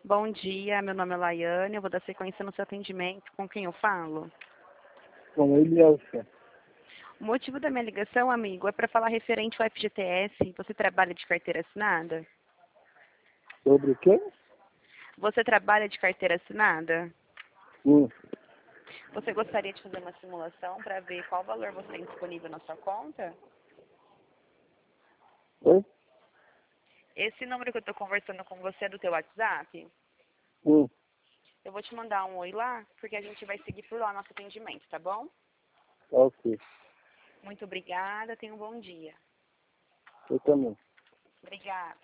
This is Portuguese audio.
Bom dia, meu nome é Laiane, eu vou dar sequência no seu atendimento. Com quem eu falo? Com ele é o senhor. O motivo da minha ligação, amigo, é para falar referente ao FGTS. Você trabalha de carteira assinada? Sobre o quê? Você trabalha de carteira assinada? Hum. Você gostaria de fazer uma simulação para ver qual valor você tem disponível na sua conta? Oi? Esse número que eu estou conversando com você é do teu WhatsApp? Hum. Eu vou te mandar um oi lá, porque a gente vai seguir por lá nosso atendimento, tá bom? Ok. Muito obrigada, tenha um bom dia. Eu também. Obrigada.